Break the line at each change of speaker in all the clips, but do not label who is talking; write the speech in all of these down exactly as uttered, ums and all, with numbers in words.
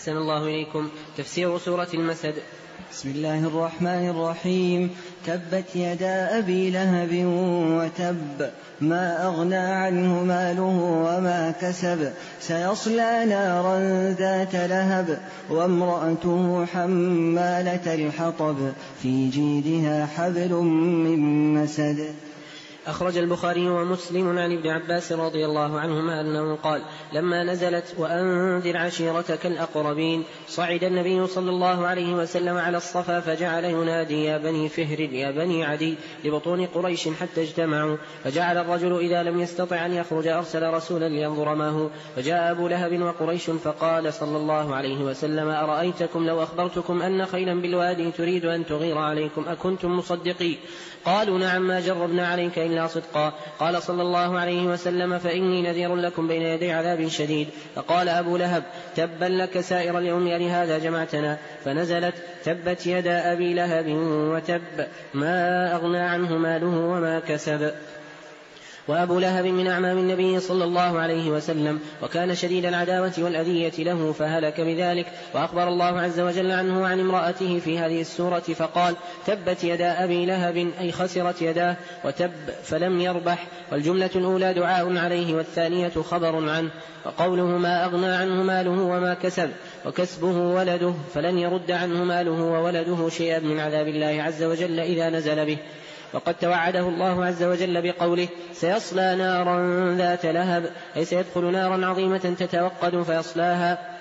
أحسن الله إليكم. تفسير سورة المسد.
بسم الله الرحمن الرحيم. تبت يدا أبي لهب وتب ما أغنى عنه ماله وما كسب سيصلى نارا ذات لهب وامرأته حمالة الحطب في جيدها حبل من مسد.
أخرج البخاري ومسلم عن ابن عباس رضي الله عنهما أنه قال لما نزلت وأنذر عشيرتك الأقربين صعد النبي صلى الله عليه وسلم على الصفا فجعل ينادي يا بني فهر يا بني عدي لبطون قريش حتى اجتمعوا، فجعل الرجل إذا لم يستطع أن يخرج أرسل رسولا لينظر ما هو، فجاء أبو لهب وقريش فقال صلى الله عليه وسلم أرأيتكم لو أخبرتكم أن خيلا بالوادي تريد أن تغير عليكم أكنتم مصدقين؟ قالوا نعم ما جربنا عليك إلا صدقا. قال صلى الله عليه وسلم فإني نذير لكم بين يدي عذاب شديد. فقال أبو لهب تبا لك سائر اليوم لهذا جمعتنا، فنزلت تبت يدا أبي لهب وتب ما أغنى عنه ماله وما كسب. وأبو لهب من أعمام النبي صلى الله عليه وسلم وكان شديد العداوة والأذية له فهلك بذلك. وأخبر الله عز وجل عنه وعن امرأته في هذه السورة فقال تبت يدا أبي لهب أي خسرت يداه وتب فلم يربح، والجملة الأولى دعاء عليه والثانية خبر عنه. وقوله ما أغنى عنه ماله وما كسب وكسبه ولده فلن يرد عنه ماله وولده شيئا من عذاب الله عز وجل إذا نزل به. وقد توعده الله عز وجل بقوله سيصلى نارا ذات لهب أي سيدخل نارا عظيمة تتوقد فيصلاها.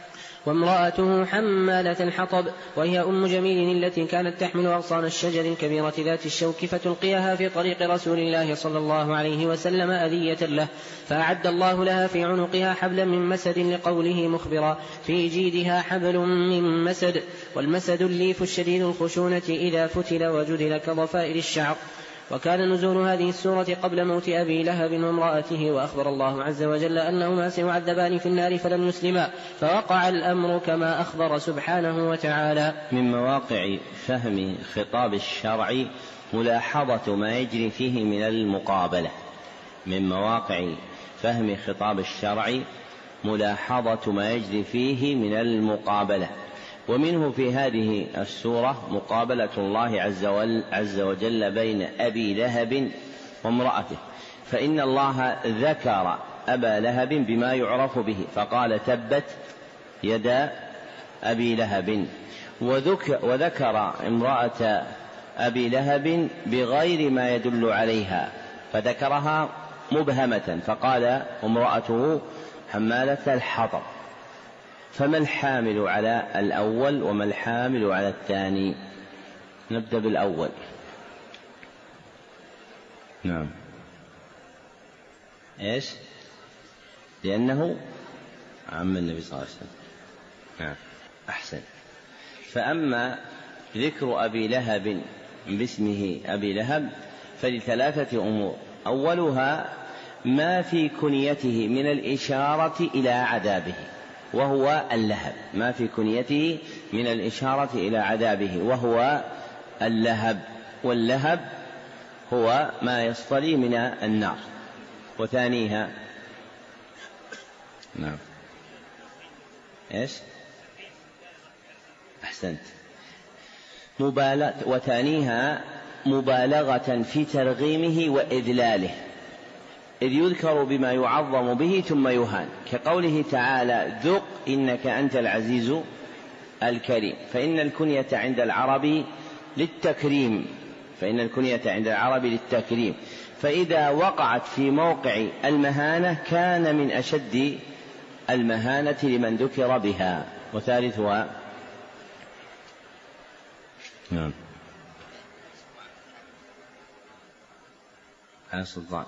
وامرأته حمالة الحطب وهي أم جميل التي كانت تحمل أغصان الشجر الكبيرة ذات الشوك فتلقيها في طريق رسول الله صلى الله عليه وسلم أذية له، فأعد الله لها في عنقها حبلا من مسد لقوله مخبرا في جيدها حبل من مسد. والمسد الليف الشديد الخشونة إذا فتل وجدل كضفائر الشعر. وكان نزول هذه السورة قبل موت أبي لهب وامرأته، وأخبر الله عز وجل أنهما سيعذبان في النار فلم يسلما، فوقع الأمر كما أخبر سبحانه وتعالى.
من مواقع فهم خطاب الشرع ملاحظة ما يجري فيه من المقابلة. من مواقع فهم خطاب الشرع ملاحظة ما يجري فيه من المقابلة، ومنه في هذه السورة مقابلة الله عز وجل بين أبي لهب وامرأته، فإن الله ذكر أبا لهب بما يعرف به فقال تبت يدا أبي لهب، وذكر امرأة أبي لهب بغير ما يدل عليها فذكرها مبهمة فقال امرأته حمالة الحطب. فما الحامل على الأول وما الحامل على الثاني؟ نبدأ بالأول. نعم إيش؟ لأنه عم النبي صلى الله عليه وسلم. نعم أحسن. فأما ذكر أبي لهب باسمه أبي لهب فلثلاثة أمور. أولها ما في كنيته من الإشارة إلى عذابه وهو اللهب، ما في كنيته من الإشارة إلى عذابه وهو اللهب، واللهب هو ما يصطلي من النار. وثانيها نعم إيش؟ أحسنت. مبالغة. وثانيها مبالغة في ترغيمه وإذلاله، إذ يذكر بما يعظم به ثم يهان، كقوله تعالى ذق إنك أنت العزيز الكريم. فإن الكنية عند العرب للتكريم فإن الكنية عند العرب للتكريم فإذا وقعت في موقع المهانة كان من أشد المهانة لمن ذكر بها. وثالثها نعم على سلطان،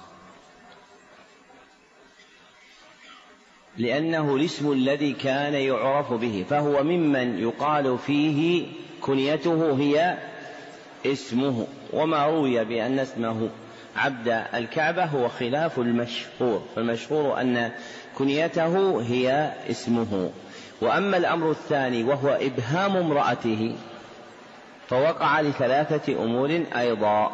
لأنه الاسم الذي كان يعرف به، فهو ممن يقال فيه كنيته هي اسمه. وما روي بأن اسمه عبد الكعبة هو خلاف المشهور، فالمشهور أن كنيته هي اسمه. وأما الأمر الثاني وهو إبهام امرأته فوقع لثلاثة أمور أيضا.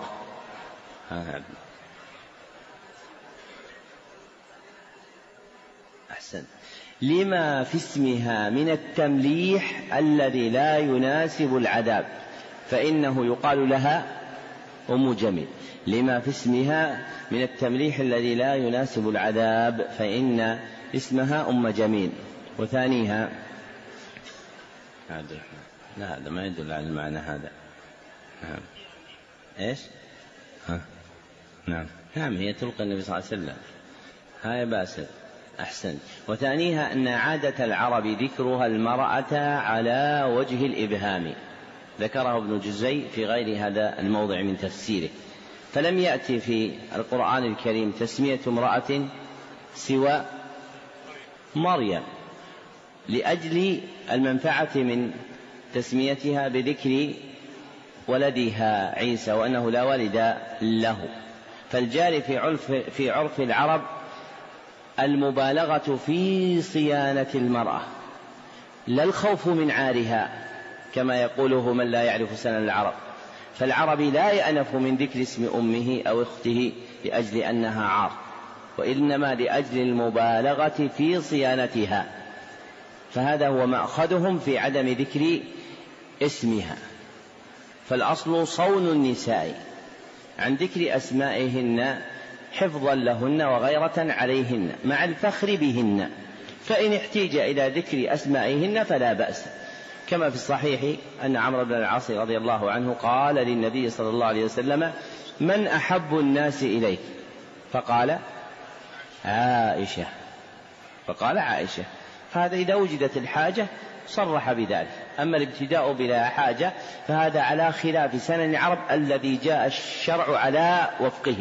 أحسن. لما في اسمها من التمليح الذي لا يناسب العذاب فإنه يقال لها أم جميل. لما في اسمها من التمليح الذي لا يناسب العذاب فإن اسمها أم جميل. وثانيها لا هذا ما يدل على المعنى هذا. نعم. إيش ها. نعم نعم هي تلقى النبي صلى الله عليه وسلم. هاي باسل أحسن. وثانيها أن عادة العرب ذكرها المرأة على وجه الإبهام، ذكره ابن جزي في غير هذا الموضع من تفسيره، فلم يأتي في القرآن الكريم تسمية امرأة سوى مريم لأجل المنفعة من تسميتها بذكر ولدها عيسى وأنه لا والد له. فالجاري في عرف, في عرف العرب المبالغة في صيانة المرأة، لا الخوف من عارها كما يقوله من لا يعرف سنن العرب. فالعربي لا يأنف من ذكر اسم أمه أو أخته لأجل أنها عار، وإنما لأجل المبالغة في صيانتها، فهذا هو مأخذهم في عدم ذكر اسمها. فالأصل صون النساء عن ذكر أسمائهن حفظا لهن وغيرة عليهن مع الفخر بهن، فإن احتيج إلى ذكر أسمائهن فلا بأس، كما في الصحيح أن عمرو بن العاص رضي الله عنه قال للنبي صلى الله عليه وسلم: من أحب الناس إليك؟ فقال عائشة، فقال عائشة. هذا إذا وجدت الحاجة صرح بذلك. أما الابتداء بلا حاجة فهذا على خلاف سنن العرب الذي جاء الشرع على وفقه.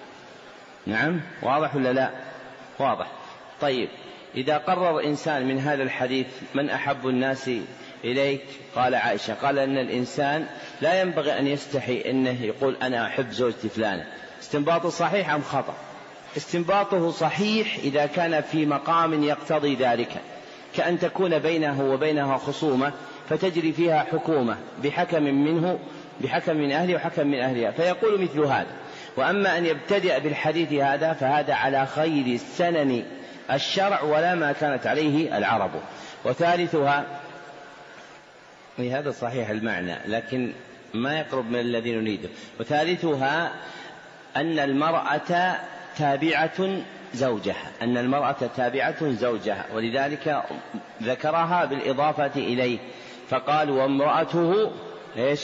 نعم واضح ولا لا؟ واضح. طيب إذا قرر إنسان من هذا الحديث من أحب الناس إليك قال عائشة، قال أن الإنسان لا ينبغي أن يستحي أنه يقول أنا أحب زوجتي فلانة، استنباطه صحيح أم خطأ؟ استنباطه صحيح إذا كان في مقام يقتضي ذلك، كأن تكون بينه وبينها خصومة فتجري فيها حكومة بحكم منه بحكم من أهله وحكم من أهلها، فيقول مثل هذا. وأما أن يبتدئ بالحديث هذا فهذا على خير سنن الشرع ولا ما كانت عليه العرب. وثالثها، هذا صحيح المعنى لكن ما يقرب من الذي نريده، وثالثها أن المرأة تابعة زوجها، أن المرأة تابعة زوجها، ولذلك ذكرها بالإضافة إليه، فقال وامرأته إيش؟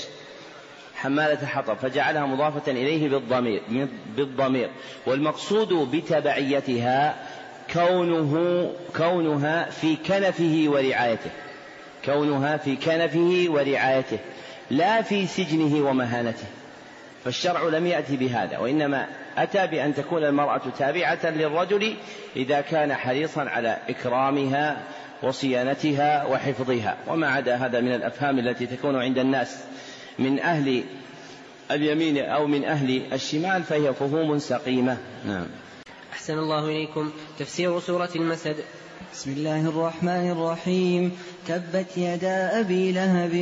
حمالة حطب، فجعلها مضافة إليه بالضمير بالضمير والمقصود بتبعيتها كونه كونها في كنفه ورعايته، كونها في كنفه ورعايته لا في سجنه ومهانته. فالشرع لم يأتي بهذا، وإنما أتى بأن تكون المرأة تابعة للرجل إذا كان حريصا على إكرامها وصيانتها وحفظها. وما عدا هذا من الأفهام التي تكون عند الناس من أهل اليمين أو من أهل الشمال فهي فهوم سقيمة. نعم.
أحسن الله إليكم. تفسير سورة المسد.
بسم الله الرحمن الرحيم. تبت يدا أبي لهب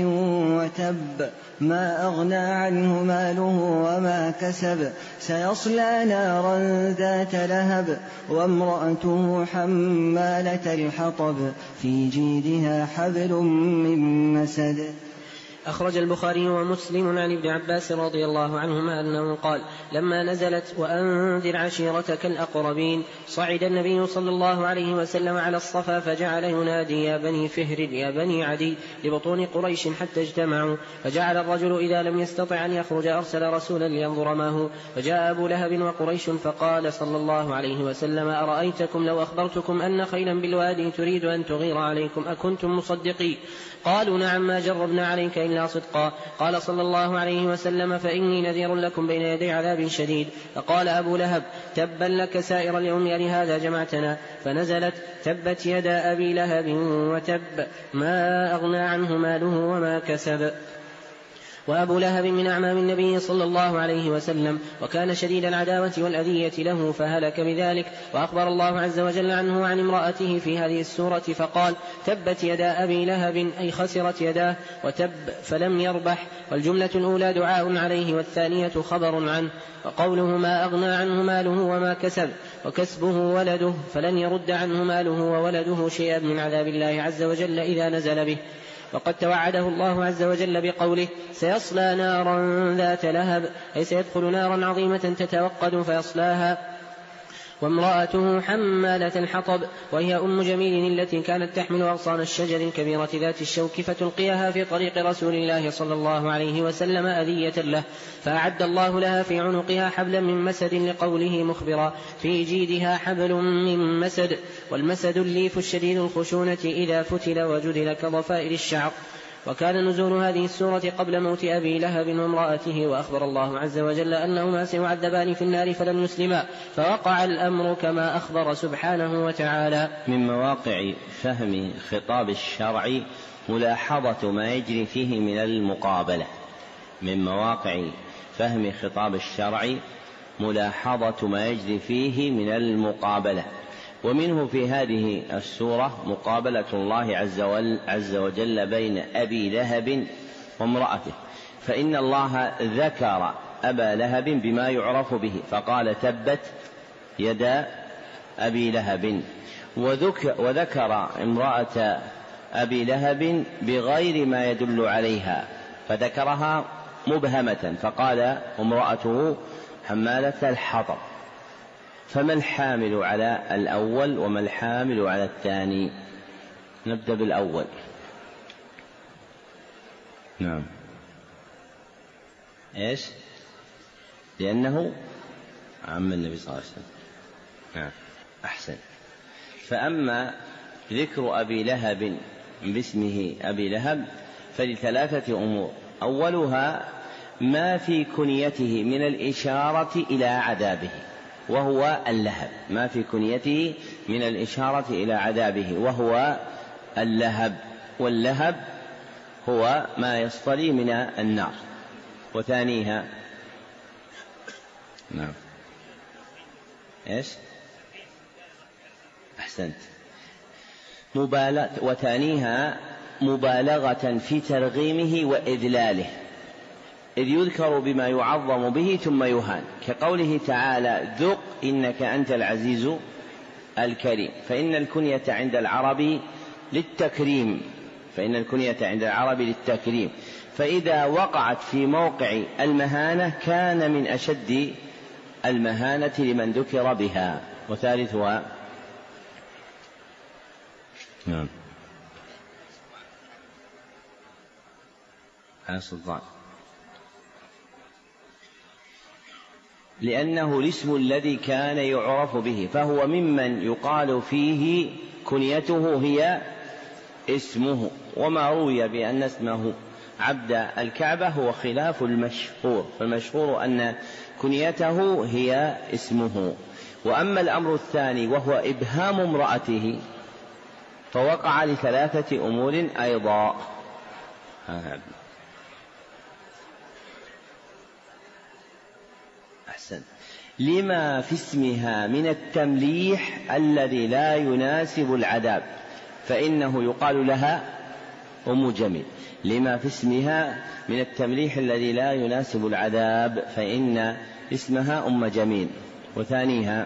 وتب ما أغنى عنه ماله وما كسب سيصلى نارا ذات لهب وامرأته حمالة الحطب في جيدها حبل من مسد.
أخرج البخاري ومسلم عن ابن عباس رضي الله عنهما أنه قال: لما نزلت وأنذر عشيرتك الأقربين صعد النبي صلى الله عليه وسلم على الصفا فجعل ينادي: يا بني فهر يا بني عدي لبطون قريش حتى اجتمعوا، فجعل الرجل إذا لم يستطع أن يخرج أرسل رسولا لينظر ما هو، فجاء أبو لهب وقريش فقال صلى الله عليه وسلم: أرأيتكم لو أخبرتكم أن خيلا بالوادي تريد أن تغير عليكم أكنتم مصدقين؟ قالوا: نعم ما جربنا عليك إلا صدقا. قال صلى الله عليه وسلم: فإني نذير لكم بين يدي عذاب شديد. فقال أبو لهب: تبا لك سائر اليوم لهذا جمعتنا. فنزلت: تبت يدا أبي لهب وتب ما أغنى عنه ماله وما كسب. وأبو لهب من أعمام النبي صلى الله عليه وسلم، وكان شديد العداوة والأذية له فهلك بذلك. وأخبر الله عز وجل عنه وعن امرأته في هذه السورة فقال: تبت يدا أبي لهب أي خسرت يداه، وتب فلم يربح. والجملة الأولى دعاء عليه والثانية خبر عنه. وقوله ما أغنى عنه ماله وما كسب وكسبه ولده، فلن يرد عنه ماله وولده شيئا من عذاب الله عز وجل إذا نزل به. وقد توعده الله عز وجل بقوله: سيصلى نارا ذات لهب، أي سيدخل نارا عظيمة تتوقد فيصلاها. وامرأته حمالة الحطب، وهي أم جميل التي كانت تحمل أغصان الشجر الكبيرة ذات الشوك فتلقيها في طريق رسول الله صلى الله عليه وسلم أذية له، فأعد الله لها في عنقها حبلا من مسد، لقوله مخبرا: في جيدها حبل من مسد. والمسد الليف الشديد الخشونة إذا فتل وجدل كضفائر الشعر. وكان نزول هذه السورة قبل موت أبي لهب وامرأته، وأخبر الله عز وجل أنهما سيعذبان في النار فلم يسلما، فوقع الأمر كما أخبر سبحانه وتعالى.
من مواقع فهم خطاب الشرع ملاحظة ما يجري فيه من المقابلة. من مواقع فهم خطاب الشرع ملاحظة ما يجري فيه من المقابلة، ومنه في هذه السورة مقابلة الله عز وجل بين أبي لهب وامرأته، فإن الله ذكر أبا لهب بما يعرف به فقال: تبت يدا أبي لهب، وذكر امرأة أبي لهب بغير ما يدل عليها فذكرها مبهمة فقال: امرأته حمالة الحطب. فما الحامل على الأول وما الحامل على الثاني؟ نبدأ بالأول. نعم. إيش؟ لأنه عم النبي صلى الله عليه وسلم. نعم. أحسن. فأما ذكر أبي لهب باسمه أبي لهب فلثلاثة أمور: أولها ما في كنيته من الإشارة إلى عذابه وهو اللهب، ما في كنيته من الإشارة إلى عذابه وهو اللهب، واللهب هو ما يصطلي من النار. وثانيها نعم إيش؟ أحسنت. مبالغة، وثانيها مبالغة في ترغيمه وإذلاله، إذ يذكر بما يعظم به ثم يهان، كقوله تعالى: ذق إنك أنت العزيز الكريم. فإن الكنية عند العرب للتكريم، فإن الكنية عند العرب للتكريم، فإذا وقعت في موقع المهانة كان من أشد المهانة لمن ذكر بها. وثالثها نعم على سلطان، لأنه الاسم الذي كان يعرف به، فهو ممن يقال فيه كنيته هي اسمه. وما روي بأن اسمه عبد الكعبة هو خلاف المشهور، فالمشهور أن كنيته هي اسمه. وأما الأمر الثاني وهو إبهام امرأته فوقع لثلاثة أمور أيضا: أحسن، لما في اسمها من التمليح الذي لا يناسب العذاب فإنه يقال لها أم جميل. لما في اسمها من التمليح الذي لا يناسب العذاب فإن اسمها أم جميل. وثانيها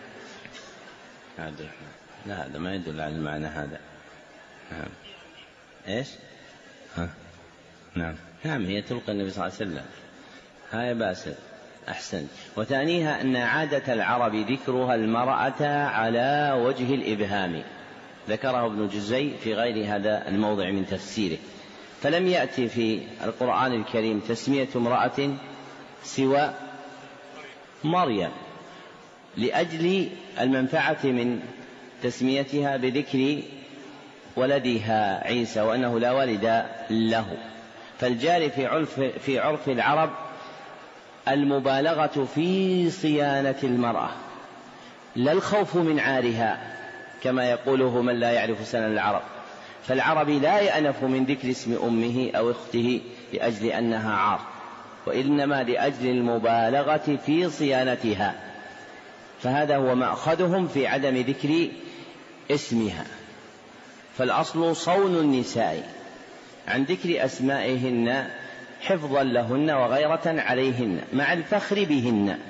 عبد الرحمن، لا هذا ما يدل على المعنى هذا. نعم. إيش؟ ها. نعم نعم هي تلقى النبي صلى الله عليه وسلم. هاي باسل. أحسن. وثانيها أن عادة العرب ذكرها المرأة على وجه الإبهام، ذكره ابن جزي في غير هذا الموضع من تفسيره، فلم يأتي في القرآن الكريم تسمية امرأة سوى مريم لأجل المنفعة من تسميتها بذكر ولدها عيسى وأنه لا والد له. فالجاري في عرف, في عرف العرب المبالغة في صيانة المرأة، لا الخوف من عارها كما يقوله من لا يعرف سنن العرب، فالعربي لا يأنف من ذكر اسم أمه أو أخته لأجل أنها عار، وإنما لأجل المبالغة في صيانتها، فهذا هو مأخذهم في عدم ذكر اسمها. فالأصل صون النساء عن ذكر أسمائهن حفظا لهن وغيرة عليهن مع الفخر بهن،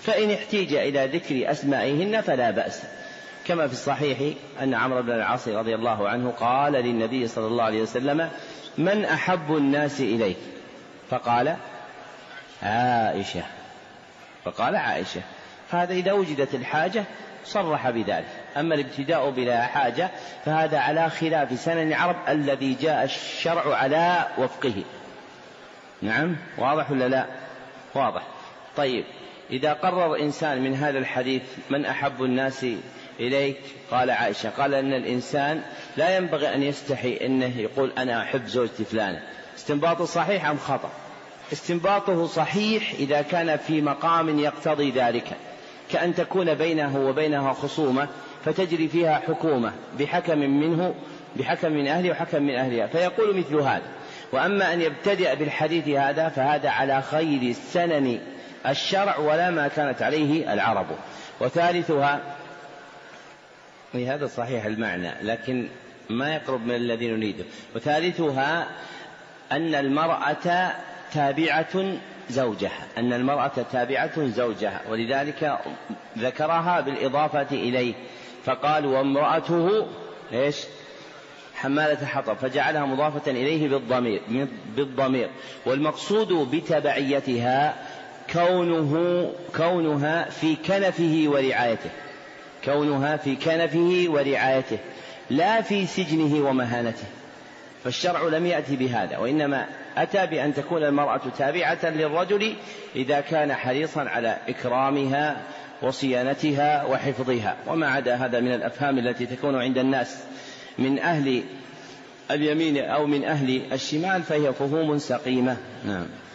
فإن احتيج إلى ذكر أسمائهن فلا بأس، كما في الصحيح أن عمرو بن العاص رضي الله عنه قال للنبي صلى الله عليه وسلم: من أحب الناس إليك؟ فقال: عائشة. فقال عائشة. فهذا إذا وجدت الحاجة صرح بذلك. أما الابتداء بلا حاجة فهذا على خلاف سنن العرب الذي جاء الشرع على وفقه. نعم، واضح ولا لا؟ واضح. طيب، إذا قرر إنسان من هذا الحديث: من أحب الناس إليك؟ قال عائشة، قال أن الإنسان لا ينبغي أن يستحي أنه يقول أنا أحب زوجتي فلانة. استنباطه صحيح أم خطأ؟ استنباطه صحيح إذا كان في مقام يقتضي ذلك، كأن تكون بينه وبينها خصومة فتجري فيها حكومة بحكم منه بحكم من أهله وحكم من أهلها، فيقول مثل هذا. وأما أن يبتدئ بالحديث هذا فهذا على خير سنن الشرع ولا ما كانت عليه العرب. وثالثها، هذا صحيح المعنى لكن ما يقرب من الذي نريده. وثالثها أن المرأة تابعة زوجها أن المرأة تابعة زوجها ولذلك ذكرها بالإضافة إليه، فقال: وامرأته إيش؟ حمالة حطب، فجعلها مضافة إليه بالضمير بالضمير والمقصود بتبعيتها كونه كونها في كنفه ورعايته كونها في كنفه ورعايته لا في سجنه ومهانته. فالشرع لم يأتي بهذا، وإنما أتى بأن تكون المرأة تابعة للرجل إذا كان حريصا على إكرامها وصيانتها وحفظها. وما عدا هذا من الأفهام التي تكون عند الناس من أهل اليمين أو من أهل الشمال فهي فهوم سقيمة. نعم.